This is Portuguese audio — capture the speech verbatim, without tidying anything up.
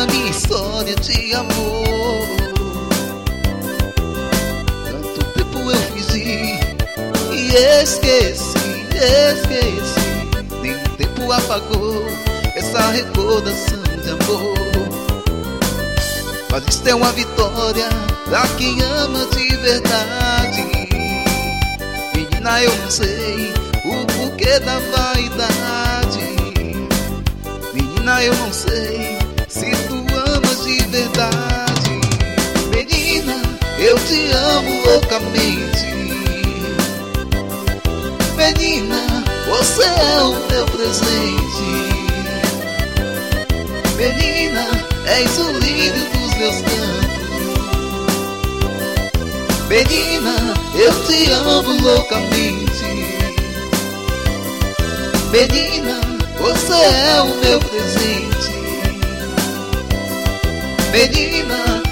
na minha história de amor. Tanto tempo eu fingi e esqueci, esqueci. Nem o tempo apagou essa recordação de amor. Mas isto é uma vitória pra quem ama de verdade. Menina, eu não sei o porquê da vaidade. Menina, eu não sei se tu amas de verdade. Menina, eu te amo loucamente. Menina, você é o meu presente. Menina, és o lírio dos meus campos. Menina, eu te amo loucamente. Menina, você é o meu presente. Menina,